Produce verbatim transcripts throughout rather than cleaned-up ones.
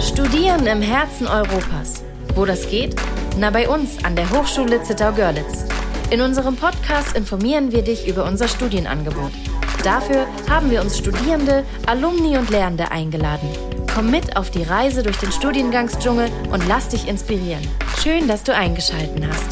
Studieren im Herzen Europas. Wo das geht? Na, bei uns an der Hochschule Zittau-Görlitz. In unserem Podcast informieren wir dich über unser Studienangebot. Dafür haben wir uns Studierende, Alumni und Lehrende eingeladen. Komm mit auf die Reise durch den Studiengangsdschungel und lass dich inspirieren. Schön, dass du eingeschaltet hast.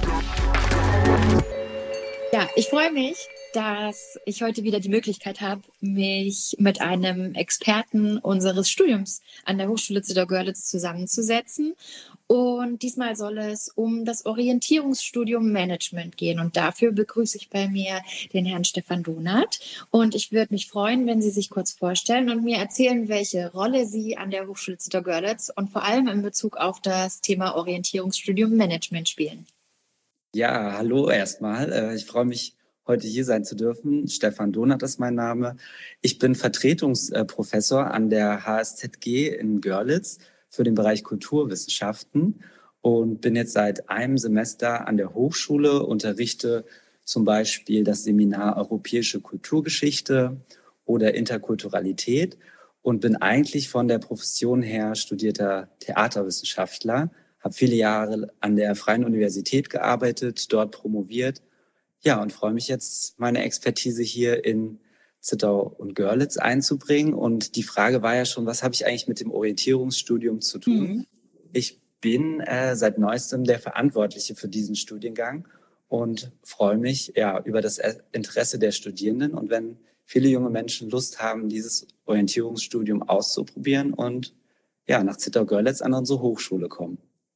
Ja, ich freue mich, dass ich heute wieder die Möglichkeit habe, mich mit einem Experten unseres Studiums an der Hochschule Zittau-Görlitz zusammenzusetzen. Und diesmal soll es um das Orientierungsstudium Management gehen. Und dafür begrüße ich bei mir den Herrn Stefan Donath. Und ich würde mich freuen, wenn Sie sich kurz vorstellen und mir erzählen, welche Rolle Sie an der Hochschule Zittau-Görlitz und vor allem in Bezug auf das Thema Orientierungsstudium Management spielen. Ja, hallo erstmal. Ich freue mich, heute hier sein zu dürfen. Stefan Donath ist mein Name. Ich bin Vertretungsprofessor an der H S Z G in Görlitz für den Bereich Kulturwissenschaften und bin jetzt seit einem Semester an der Hochschule, unterrichte zum Beispiel das Seminar Europäische Kulturgeschichte oder Interkulturalität und bin eigentlich von der Profession her studierter Theaterwissenschaftler, habe viele Jahre an der Freien Universität gearbeitet, dort promoviert. Ja, und freue mich jetzt, meine Expertise hier in Zittau und Görlitz einzubringen. Und die Frage war ja schon, was habe ich eigentlich mit dem Orientierungsstudium zu tun? Mhm. Ich bin äh, seit neuestem der Verantwortliche für diesen Studiengang und freue mich ja über das Interesse der Studierenden. Und wenn viele junge Menschen Lust haben, dieses Orientierungsstudium auszuprobieren und ja, nach Zittau-Görlitz an unsere Hochschule kommen.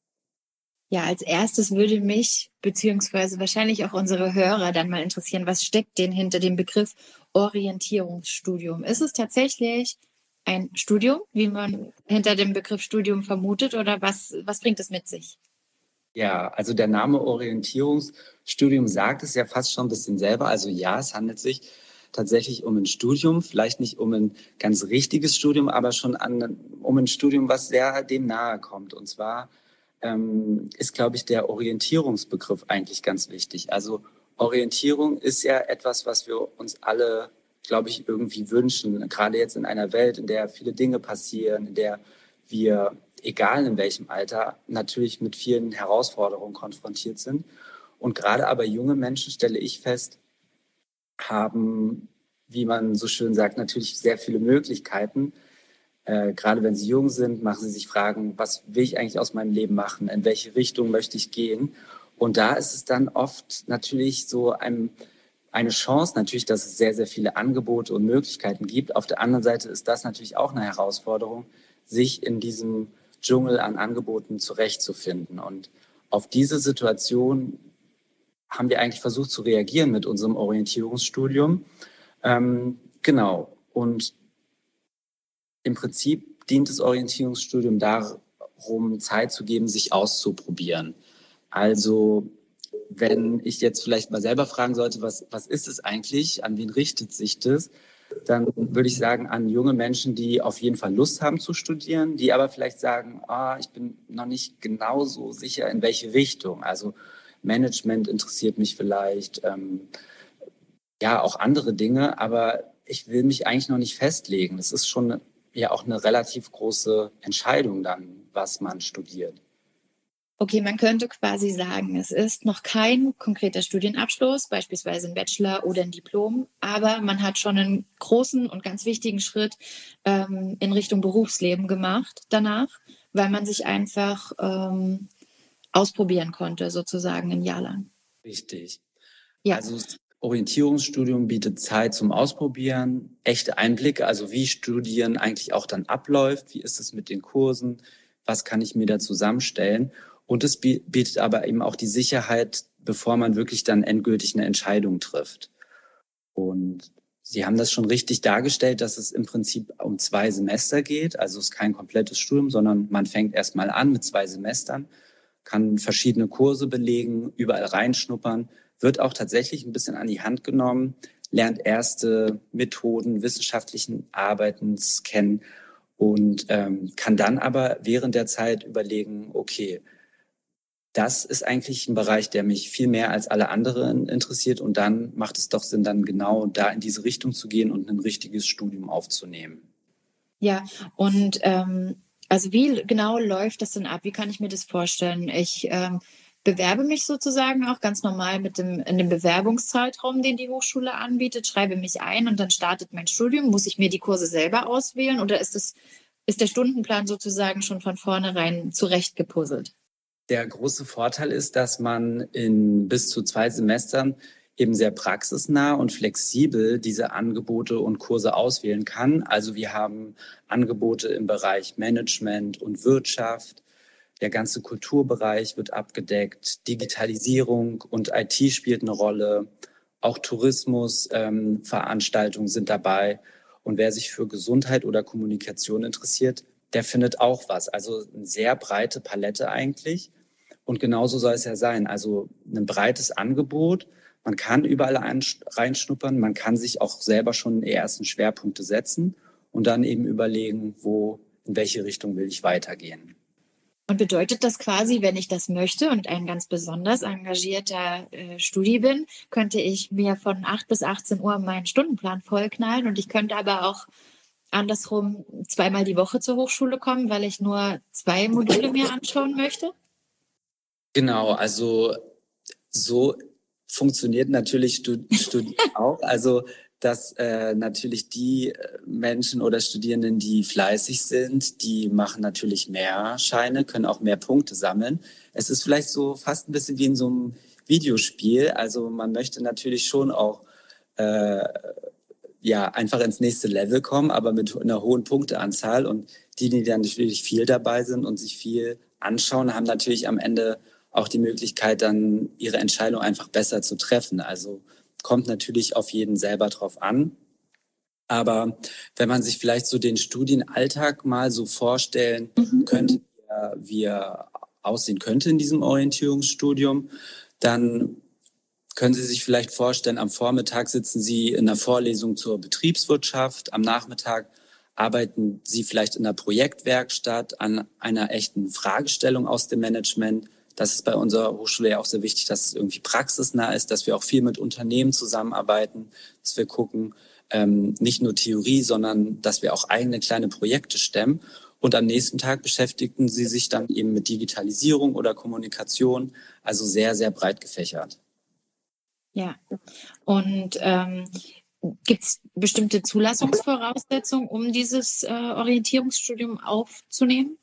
Ja, als erstes würde mich beziehungsweise wahrscheinlich auch unsere Hörer dann mal interessieren, was steckt denn hinter dem Begriff Orientierungsstudium? Ist es tatsächlich ein Studium, wie man hinter dem Begriff Studium vermutet, oder was, was bringt es mit sich? Ja, also der Name Orientierungsstudium sagt es ja fast schon ein bisschen selber. Also ja, es handelt sich tatsächlich um ein Studium, vielleicht nicht um ein ganz richtiges Studium, aber schon an, um ein Studium, was sehr dem nahe kommt. Und zwar ähm, ist, glaube ich, der Orientierungsbegriff eigentlich ganz wichtig. Also Orientierung ist ja etwas, was wir uns alle, glaube ich, irgendwie wünschen. Gerade jetzt in einer Welt, in der viele Dinge passieren, in der wir, egal in welchem Alter, natürlich mit vielen Herausforderungen konfrontiert sind. Und gerade aber junge Menschen, stelle ich fest, haben, wie man so schön sagt, natürlich sehr viele Möglichkeiten. Äh, gerade wenn sie jung sind, machen sie sich Fragen, was will ich eigentlich aus meinem Leben machen? In welche Richtung möchte ich gehen? Und da ist es dann oft natürlich so ein, eine Chance, natürlich, dass es sehr, sehr viele Angebote und Möglichkeiten gibt. Auf der anderen Seite ist das natürlich auch eine Herausforderung, sich in diesem Dschungel an Angeboten zurechtzufinden. Und auf diese Situation haben wir eigentlich versucht zu reagieren mit unserem Orientierungsstudium. Ähm, genau. Und im Prinzip dient das Orientierungsstudium darum, Zeit zu geben, sich auszuprobieren. Also wenn ich jetzt vielleicht mal selber fragen sollte, was, was ist es eigentlich, an wen richtet sich das, dann würde ich sagen, an junge Menschen, die auf jeden Fall Lust haben zu studieren, die aber vielleicht sagen, ah, ich bin noch nicht genau so sicher, in welche Richtung. Also Management interessiert mich vielleicht, ähm, ja, auch andere Dinge, aber ich will mich eigentlich noch nicht festlegen. Das ist schon ja auch eine relativ große Entscheidung dann, was man studiert. Okay, man könnte quasi sagen, es ist noch kein konkreter Studienabschluss, beispielsweise ein Bachelor oder ein Diplom, aber man hat schon einen großen und ganz wichtigen Schritt ähm, in Richtung Berufsleben gemacht danach, weil man sich einfach ähm, ausprobieren konnte, sozusagen ein Jahr lang. Richtig. Ja. Also das Orientierungsstudium bietet Zeit zum Ausprobieren, echte Einblicke, also wie Studieren eigentlich auch dann abläuft, wie ist es mit den Kursen, was kann ich mir da zusammenstellen. Und es bietet aber eben auch die Sicherheit, bevor man wirklich dann endgültig eine Entscheidung trifft. Und Sie haben das schon richtig dargestellt, dass es im Prinzip um zwei Semester geht. Also es ist kein komplettes Studium, sondern man fängt erstmal an mit zwei Semestern, kann verschiedene Kurse belegen, überall reinschnuppern, wird auch tatsächlich ein bisschen an die Hand genommen, lernt erste Methoden wissenschaftlichen Arbeitens kennen und ähm, kann dann aber während der Zeit überlegen, okay, das ist eigentlich ein Bereich, der mich viel mehr als alle anderen interessiert. Und dann macht es doch Sinn, dann genau da in diese Richtung zu gehen und ein richtiges Studium aufzunehmen. Ja, und ähm, Also wie genau läuft das denn ab? Wie kann ich mir das vorstellen? Ich ähm, bewerbe mich sozusagen auch ganz normal mit dem, in dem Bewerbungszeitraum, den die Hochschule anbietet, schreibe mich ein und dann startet mein Studium. Muss ich mir die Kurse selber auswählen oder ist es, ist der Stundenplan sozusagen schon von vornherein zurechtgepuzzelt? Der große Vorteil ist, dass man in bis zu zwei Semestern eben sehr praxisnah und flexibel diese Angebote und Kurse auswählen kann. Also wir haben Angebote im Bereich Management und Wirtschaft. Der ganze Kulturbereich wird abgedeckt. Digitalisierung und I T spielt eine Rolle. Auch Tourismusveranstaltungen ähm, sind dabei. Und wer sich für Gesundheit oder Kommunikation interessiert, der findet auch was. Also eine sehr breite Palette eigentlich. Und genauso soll es ja sein. Also ein breites Angebot. Man kann überall reinschnuppern. Man kann sich auch selber schon die ersten Schwerpunkte setzen und dann eben überlegen, wo, in welche Richtung will ich weitergehen. Und bedeutet das quasi, wenn ich das möchte und ein ganz besonders engagierter äh, Studi bin, könnte ich mir von acht bis achtzehn Uhr meinen Stundenplan vollknallen und ich könnte aber auch andersrum zweimal die Woche zur Hochschule kommen, weil ich nur zwei Module mir anschauen möchte? Genau, also so funktioniert natürlich Studieren auch. Also dass äh, natürlich die Menschen oder Studierenden, die fleißig sind, die machen natürlich mehr Scheine, können auch mehr Punkte sammeln. Es ist vielleicht so fast ein bisschen wie in so einem Videospiel. Also man möchte natürlich schon auch äh, ja einfach ins nächste Level kommen, aber mit einer hohen Punkteanzahl. Und die, die dann natürlich viel dabei sind und sich viel anschauen, haben natürlich am Ende auch die Möglichkeit, dann ihre Entscheidung einfach besser zu treffen. Also kommt natürlich auf jeden selber drauf an. Aber wenn man sich vielleicht so den Studienalltag mal so vorstellen mhm. könnte, wie er aussehen könnte in diesem Orientierungsstudium, dann können Sie sich vielleicht vorstellen, am Vormittag sitzen Sie in einer Vorlesung zur Betriebswirtschaft, am Nachmittag arbeiten Sie vielleicht in einer Projektwerkstatt an einer echten Fragestellung aus dem Management. Das ist bei unserer Hochschule ja auch sehr wichtig, dass es irgendwie praxisnah ist, dass wir auch viel mit Unternehmen zusammenarbeiten, dass wir gucken, ähm, nicht nur Theorie, sondern dass wir auch eigene kleine Projekte stemmen. Und am nächsten Tag beschäftigten sie sich dann eben mit Digitalisierung oder Kommunikation, also sehr, sehr breit gefächert. Ja, und ähm, gibt es bestimmte Zulassungsvoraussetzungen, um dieses äh, Orientierungsstudium aufzunehmen?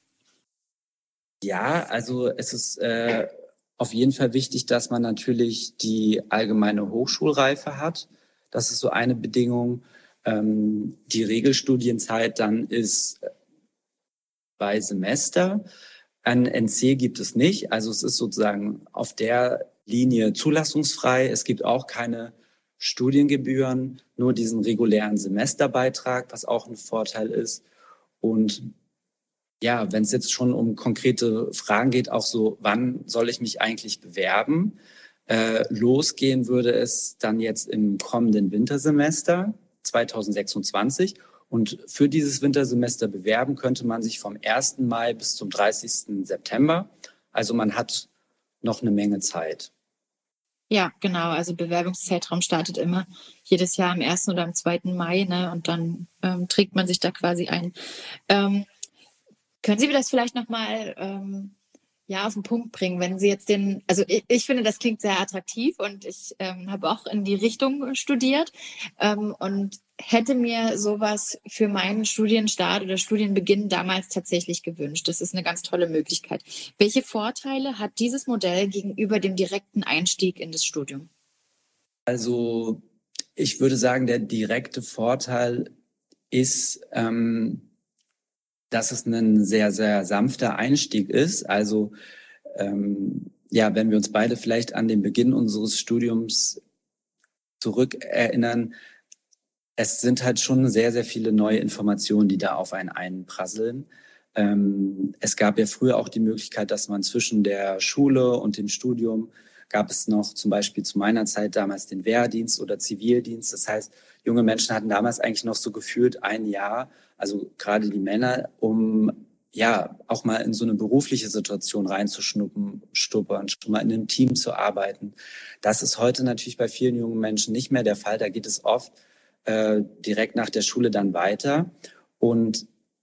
Ja, also es ist äh, auf jeden Fall wichtig, dass man natürlich die allgemeine Hochschulreife hat. Das ist so eine Bedingung. Ähm, die Regelstudienzeit dann ist zwei Semester. Ein N C gibt es nicht. Also es ist sozusagen auf der Linie zulassungsfrei. Es gibt auch keine Studiengebühren, nur diesen regulären Semesterbeitrag, was auch ein Vorteil ist. Und ja, wenn es jetzt schon um konkrete Fragen geht, auch so, wann soll ich mich eigentlich bewerben? Äh, losgehen würde es dann jetzt im kommenden Wintersemester zwanzig sechsundzwanzig. Und für dieses Wintersemester bewerben könnte man sich vom ersten Mai bis zum dreißigsten September. Also man hat noch eine Menge Zeit. Ja, genau. Also Bewerbungszeitraum startet immer jedes Jahr am ersten oder am zweiten Mai, ne? Und dann ähm, trägt man sich da quasi ein. Ähm, Können Sie mir das vielleicht nochmal ähm, ja, auf den Punkt bringen, wenn Sie jetzt den, also ich, ich finde, das klingt sehr attraktiv und ich ähm, habe auch in die Richtung studiert ähm, und hätte mir sowas für meinen Studienstart oder Studienbeginn damals tatsächlich gewünscht. Das ist eine ganz tolle Möglichkeit. Welche Vorteile hat dieses Modell gegenüber dem direkten Einstieg in das Studium? Also ich würde sagen, der direkte Vorteil ist, ähm, dass es ein sehr, sehr sanfter Einstieg ist. Also ähm, ja, wenn wir uns beide vielleicht an den Beginn unseres Studiums zurückerinnern, es sind halt schon sehr, sehr viele neue Informationen, die da auf einen einprasseln. Ähm, es gab ja früher auch die Möglichkeit, dass man zwischen der Schule und dem Studium gab es noch zum Beispiel zu meiner Zeit damals den Wehrdienst oder Zivildienst. Das heißt, junge Menschen hatten damals eigentlich noch so gefühlt ein Jahr, also gerade die Männer, um ja auch mal in so eine berufliche Situation reinzuschnuppern, stuppern, schon mal in einem Team zu arbeiten. Das ist heute natürlich bei vielen jungen Menschen nicht mehr der Fall. Da geht es oft äh, direkt nach der Schule dann weiter. Und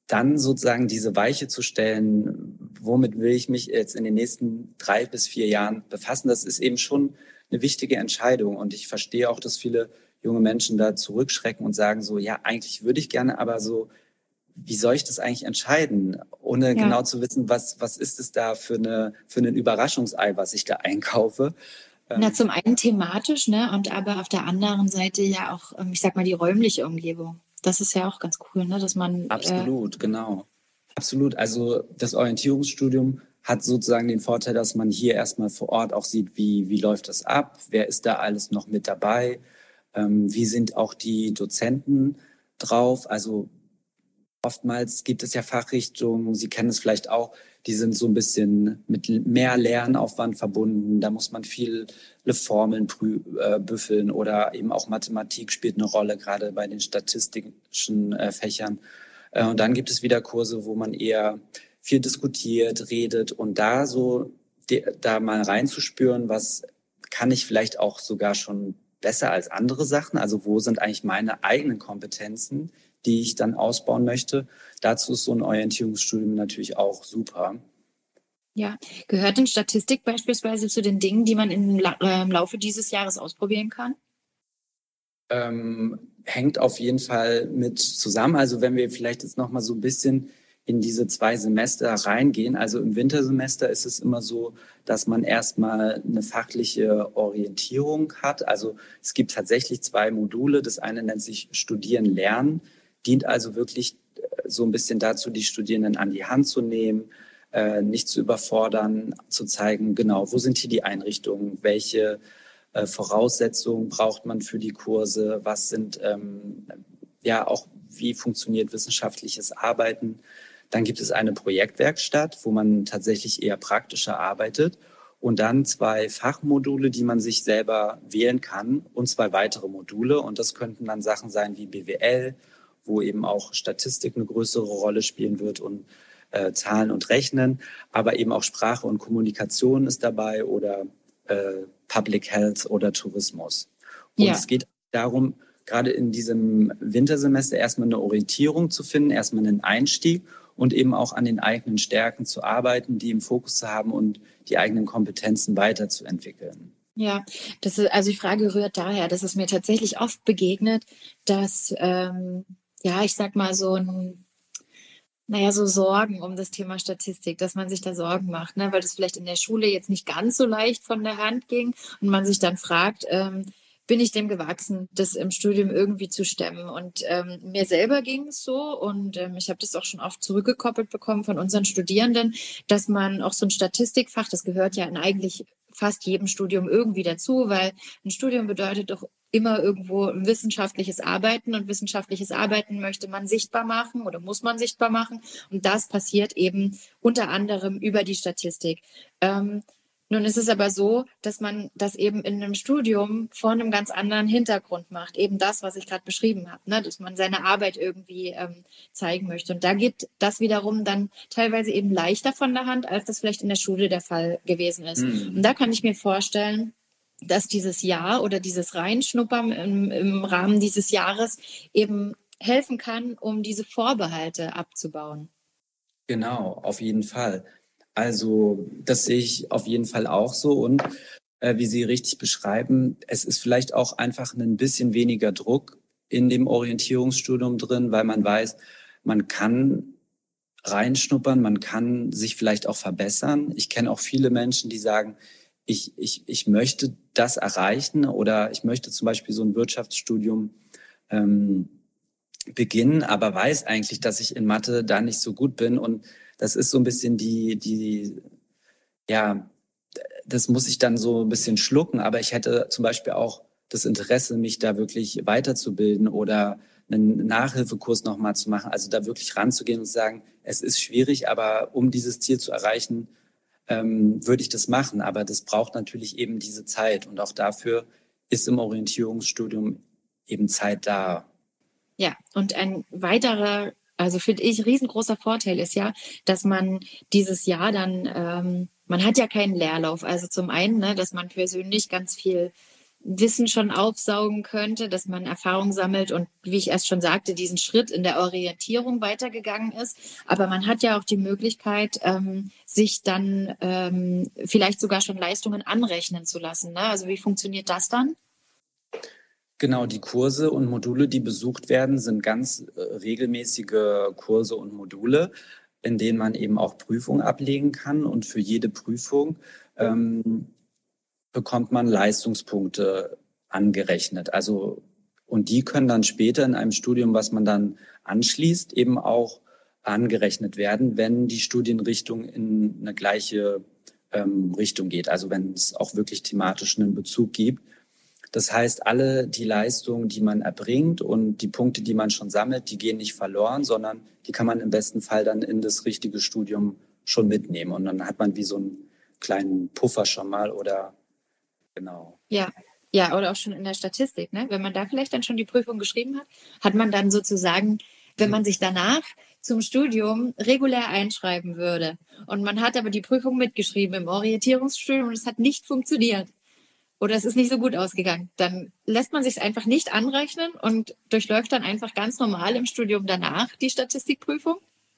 dann sozusagen diese Weiche zu stellen, womit will ich mich jetzt in den nächsten drei bis vier Jahren befassen, das ist eben schon eine wichtige Entscheidung. Und ich verstehe auch, dass viele junge Menschen da zurückschrecken und sagen so, ja, eigentlich würde ich gerne, aber so, wie soll ich das eigentlich entscheiden, ohne ja. genau zu wissen, was, was ist es da für, eine, für ein Überraschungsei, was ich da einkaufe. Na, zum einen thematisch, ne, und aber auf der anderen Seite ja auch, ich sag mal, die räumliche Umgebung. Das ist ja auch ganz cool, ne, dass man... Absolut, äh, genau. Absolut. Also das Orientierungsstudium hat sozusagen den Vorteil, dass man hier erstmal vor Ort auch sieht, wie, wie läuft das ab, wer ist da alles noch mit dabei, ähm, wie sind auch die Dozenten drauf. Also oftmals gibt es ja Fachrichtungen, Sie kennen es vielleicht auch, die sind so ein bisschen mit mehr Lernaufwand verbunden. Da muss man viele Formeln prü- äh, büffeln oder eben auch Mathematik spielt eine Rolle, gerade bei den statistischen äh, Fächern. Äh, und dann gibt es wieder Kurse, wo man eher viel diskutiert, redet und da so de- da mal reinzuspüren, was kann ich vielleicht auch sogar schon besser als andere Sachen? Also wo sind eigentlich meine eigenen Kompetenzen, die ich dann ausbauen möchte? Dazu ist so ein Orientierungsstudium natürlich auch super. Ja, gehört denn Statistik beispielsweise zu den Dingen, die man im, La- äh, im Laufe dieses Jahres ausprobieren kann? Ähm, hängt auf jeden Fall mit zusammen. Also wenn wir vielleicht jetzt noch mal so ein bisschen in diese zwei Semester reingehen. Also im Wintersemester ist es immer so, dass man erstmal eine fachliche Orientierung hat. Also es gibt tatsächlich zwei Module. Das eine nennt sich Studieren lernen, dient also wirklich so ein bisschen dazu, die Studierenden an die Hand zu nehmen, äh, nicht zu überfordern, zu zeigen, genau, wo sind hier die Einrichtungen, welche äh, Voraussetzungen braucht man für die Kurse, was sind, ähm, ja, auch wie funktioniert wissenschaftliches Arbeiten. Dann gibt es eine Projektwerkstatt, wo man tatsächlich eher praktischer arbeitet und dann zwei Fachmodule, die man sich selber wählen kann und zwei weitere Module. Und das könnten dann Sachen sein wie B W L, wo eben auch Statistik eine größere Rolle spielen wird und äh, Zahlen und Rechnen, aber eben auch Sprache und Kommunikation ist dabei oder äh, Public Health oder Tourismus. Und ja. Es geht darum, gerade in diesem Wintersemester erstmal eine Orientierung zu finden, erstmal einen Einstieg und eben auch an den eigenen Stärken zu arbeiten, die im Fokus zu haben und die eigenen Kompetenzen weiterzuentwickeln. Ja, das ist, also die Frage rührt daher, dass es mir tatsächlich oft begegnet, dass, ähm, ja, ich sag mal so ein, naja, so Sorgen um das Thema Statistik, dass man sich da Sorgen macht, ne, weil das vielleicht in der Schule jetzt nicht ganz so leicht von der Hand ging und man sich dann fragt, ähm, bin ich dem gewachsen, das im Studium irgendwie zu stemmen. Und ähm, mir selber ging es so und ähm, ich habe das auch schon oft zurückgekoppelt bekommen von unseren Studierenden, dass man auch so ein Statistikfach, das gehört ja in eigentlich fast jedem Studium irgendwie dazu, weil ein Studium bedeutet doch immer irgendwo ein wissenschaftliches Arbeiten und wissenschaftliches Arbeiten möchte man sichtbar machen oder muss man sichtbar machen und das passiert eben unter anderem über die Statistik. Ähm, Nun ist es aber so, dass man das eben in einem Studium vor einem ganz anderen Hintergrund macht. Eben das, was ich gerade beschrieben habe, ne? Dass man seine Arbeit irgendwie ähm, zeigen möchte. Und da geht das wiederum dann teilweise eben leichter von der Hand, als das vielleicht in der Schule der Fall gewesen ist. Mhm. Und da kann ich mir vorstellen, dass dieses Jahr oder dieses Reinschnuppern im, im Rahmen dieses Jahres eben helfen kann, um diese Vorbehalte abzubauen. Genau, auf jeden Fall. Also das sehe ich auf jeden Fall auch so und äh, wie Sie richtig beschreiben, es ist vielleicht auch einfach ein bisschen weniger Druck in dem Orientierungsstudium drin, weil man weiß, man kann reinschnuppern, man kann sich vielleicht auch verbessern. Ich kenne auch viele Menschen, die sagen, ich, ich, ich möchte das erreichen oder ich möchte zum Beispiel so ein Wirtschaftsstudium ähm, beginnen, aber weiß eigentlich, dass ich in Mathe da nicht so gut bin und das ist so ein bisschen die, die, ja, das muss ich dann so ein bisschen schlucken. Aber ich hätte zum Beispiel auch das Interesse, mich da wirklich weiterzubilden oder einen Nachhilfekurs nochmal zu machen. Also da wirklich ranzugehen und zu sagen, es ist schwierig, aber um dieses Ziel zu erreichen, ähm, würde ich das machen. Aber das braucht natürlich eben diese Zeit. Und auch dafür ist im Orientierungsstudium eben Zeit da. Ja, und ein weiterer Also finde ich, riesengroßer Vorteil ist ja, dass man dieses Jahr dann, ähm, man hat ja keinen Leerlauf. Also zum einen, ne, dass man persönlich ganz viel Wissen schon aufsaugen könnte, dass man Erfahrung sammelt und, wie ich erst schon sagte, diesen Schritt in der Orientierung weitergegangen ist. Aber man hat ja auch die Möglichkeit, ähm, sich dann ähm, vielleicht sogar schon Leistungen anrechnen zu lassen. Ne? Also wie funktioniert das dann? Genau, die Kurse und Module, die besucht werden, sind ganz äh, regelmäßige Kurse und Module, in denen man eben auch Prüfungen ablegen kann. Und für jede Prüfung ähm, bekommt man Leistungspunkte angerechnet. Also, und die können dann später in einem Studium, was man dann anschließt, eben auch angerechnet werden, wenn die Studienrichtung in eine gleiche ähm, Richtung geht. Also wenn es auch wirklich thematisch einen Bezug gibt. Das heißt, alle die Leistungen, die man erbringt und die Punkte, die man schon sammelt, die gehen nicht verloren, sondern die kann man im besten Fall dann in das richtige Studium schon mitnehmen. Und dann hat man wie so einen kleinen Puffer schon mal oder genau. Ja, ja, oder auch schon in der Statistik, ne? Wenn man da vielleicht dann schon die Prüfung geschrieben hat, hat man dann sozusagen, wenn man sich danach zum Studium regulär einschreiben würde und man hat aber die Prüfung mitgeschrieben im Orientierungsstudium und es hat nicht funktioniert oder es ist nicht so gut ausgegangen, dann lässt man sich es einfach nicht anrechnen und durchläuft dann einfach ganz normal im Studium danach die Statistikprüfung?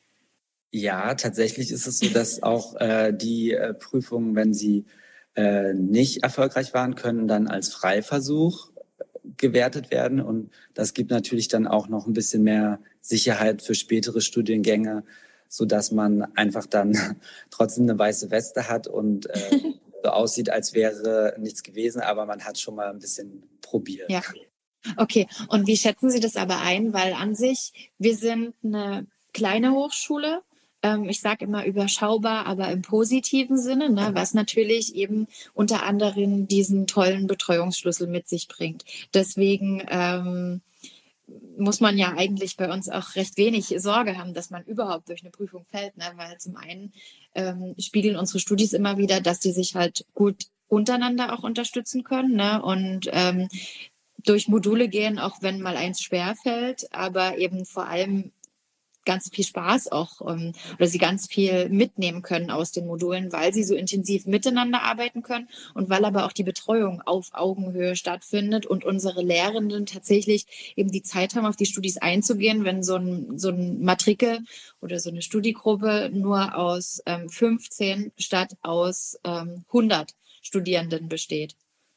Ja, tatsächlich ist es so, dass auch äh, die äh, Prüfungen, wenn sie äh, nicht erfolgreich waren, können dann als Freiversuch gewertet werden. Und das gibt natürlich dann auch noch ein bisschen mehr Sicherheit für spätere Studiengänge, sodass man einfach dann trotzdem eine weiße Weste hat und äh, so aussieht, als wäre nichts gewesen, aber man hat schon mal ein bisschen probiert. Ja, okay. Und wie schätzen Sie das aber ein? Weil an sich, wir sind eine kleine Hochschule. Ich sage immer überschaubar, aber im positiven Sinne, ne, was natürlich eben unter anderem diesen tollen Betreuungsschlüssel mit sich bringt. Deswegen ähm, muss man ja eigentlich bei uns auch recht wenig Sorge haben, dass man überhaupt durch eine Prüfung fällt, ne, weil zum einen ähm, spiegeln unsere Studis immer wieder, dass die sich halt gut untereinander auch unterstützen können, ne, und ähm, durch Module gehen, auch wenn mal eins schwer fällt, aber eben vor allem ganz viel Spaß auch ähm, oder sie ganz viel mitnehmen können aus den Modulen, weil sie so intensiv miteinander arbeiten können und weil aber auch die Betreuung auf Augenhöhe stattfindet und unsere Lehrenden tatsächlich eben die Zeit haben, auf die Studis einzugehen, wenn so ein, so ein Matrikel oder so eine Studiegruppe nur aus ähm, fünfzehn statt aus ähm, hundert Studierenden besteht.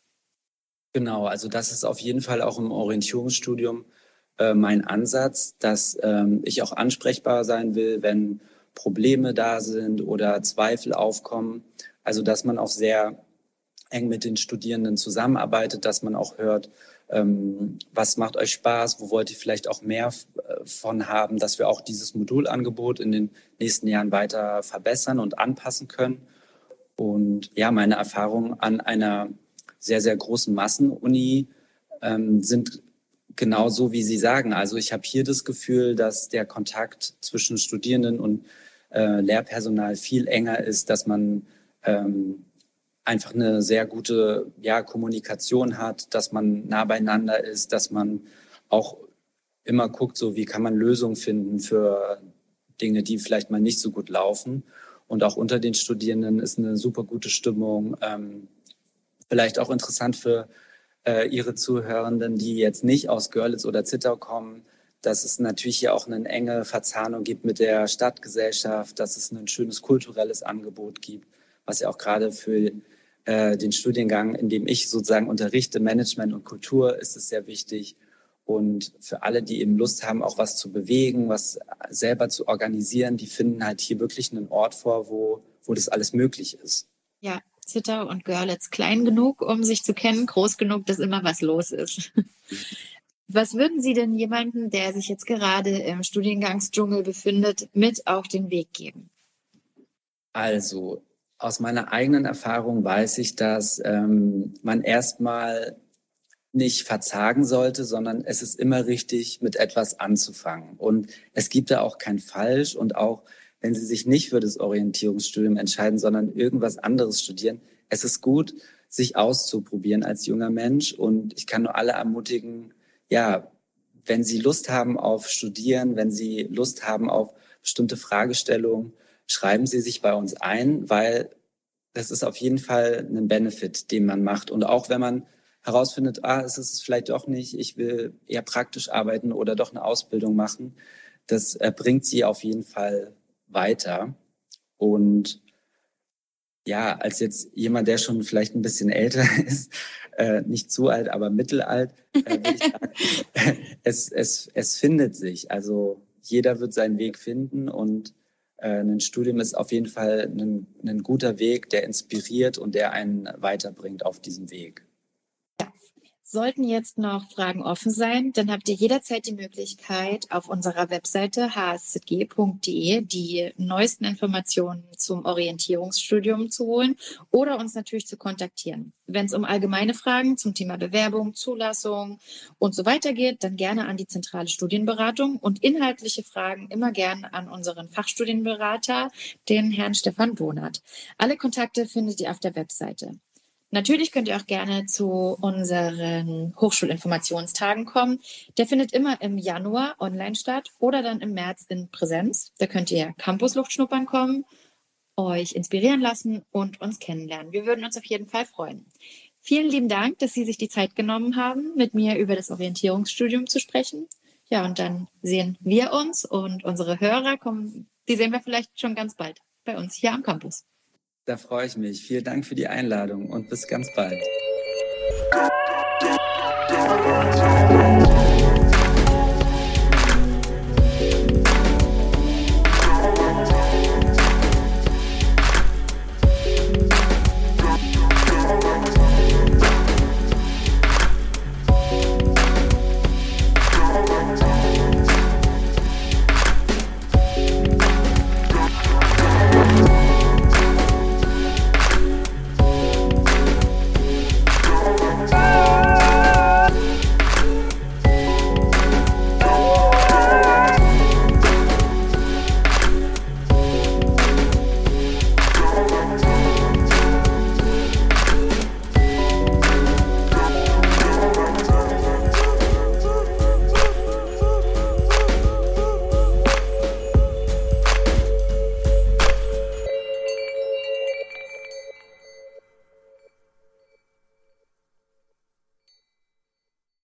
Genau, also das ist auf jeden Fall auch im Orientierungsstudium mein Ansatz, dass ähm, ich auch ansprechbar sein will, wenn Probleme da sind oder Zweifel aufkommen. Also dass man auch sehr eng mit den Studierenden zusammenarbeitet, dass man auch hört, ähm, was macht euch Spaß, wo wollt ihr vielleicht auch mehr äh, von haben, dass wir auch dieses Modulangebot in den nächsten Jahren weiter verbessern und anpassen können. Und ja, meine Erfahrungen an einer sehr, sehr großen Massenuni ähm, sind genau so, wie Sie sagen. Also ich habe hier das Gefühl, dass der Kontakt zwischen Studierenden und äh, Lehrpersonal viel enger ist, dass man ähm, einfach eine sehr gute ja, Kommunikation hat, dass man nah beieinander ist, dass man auch immer guckt, so wie kann man Lösungen finden für Dinge, die vielleicht mal nicht so gut laufen. Und auch unter den Studierenden ist eine super gute Stimmung. Ähm, vielleicht auch interessant für Ihre Zuhörenden, die jetzt nicht aus Görlitz oder Zittau kommen, dass es natürlich hier auch eine enge Verzahnung gibt mit der Stadtgesellschaft, dass es ein schönes kulturelles Angebot gibt, was ja auch gerade für äh, den Studiengang, in dem ich sozusagen unterrichte, Management und Kultur, ist es sehr wichtig. Und für alle, die eben Lust haben, auch was zu bewegen, was selber zu organisieren, die finden halt hier wirklich einen Ort vor, wo, wo das alles möglich ist. Ja. Zittau und Görlitz klein genug, um sich zu kennen, groß genug, dass immer was los ist. Was würden Sie denn jemandem, der sich jetzt gerade im Studiengangsdschungel befindet, mit auf den Weg geben? Also aus meiner eigenen Erfahrung weiß ich, dass ähm, man erstmal nicht verzagen sollte, sondern es ist immer richtig, mit etwas anzufangen. Und es gibt da auch kein Falsch und auch wenn Sie sich nicht für das Orientierungsstudium entscheiden, sondern irgendwas anderes studieren. Es ist gut, sich auszuprobieren als junger Mensch. Und ich kann nur alle ermutigen, ja, wenn Sie Lust haben auf Studieren, wenn Sie Lust haben auf bestimmte Fragestellungen, schreiben Sie sich bei uns ein, weil das ist auf jeden Fall ein Benefit, den man macht. Und auch wenn man herausfindet, ah, es ist es vielleicht doch nicht, ich will eher praktisch arbeiten oder doch eine Ausbildung machen, das äh, bringt sie auf jeden Fall weiter. Und ja, als jetzt jemand, der schon vielleicht ein bisschen älter ist, äh, nicht zu alt, aber mittelalt, äh, würde ich sagen, es, es, es findet sich. Also jeder wird seinen Weg finden und äh, ein Studium ist auf jeden Fall ein, ein guter Weg, der inspiriert und der einen weiterbringt auf diesem Weg. Sollten jetzt noch Fragen offen sein, dann habt ihr jederzeit die Möglichkeit, auf unserer Webseite h s z g punkt d e die neuesten Informationen zum Orientierungsstudium zu holen oder uns natürlich zu kontaktieren. Wenn es um allgemeine Fragen zum Thema Bewerbung, Zulassung und so weiter geht, dann gerne an die zentrale Studienberatung und inhaltliche Fragen immer gern an unseren Fachstudienberater, den Herrn Stefan Wohnert. Alle Kontakte findet ihr auf der Webseite. Natürlich könnt ihr auch gerne zu unseren Hochschulinformationstagen kommen. Der findet immer im Januar online statt oder dann im März in Präsenz. Da könnt ihr Campusluft schnuppern kommen, euch inspirieren lassen und uns kennenlernen. Wir würden uns auf jeden Fall freuen. Vielen lieben Dank, dass Sie sich die Zeit genommen haben, mit mir über das Orientierungsstudium zu sprechen. Ja, und dann sehen wir uns und unsere Hörer kommen, die sehen wir vielleicht schon ganz bald bei uns hier am Campus. Da freue ich mich. Vielen Dank für die Einladung und bis ganz bald.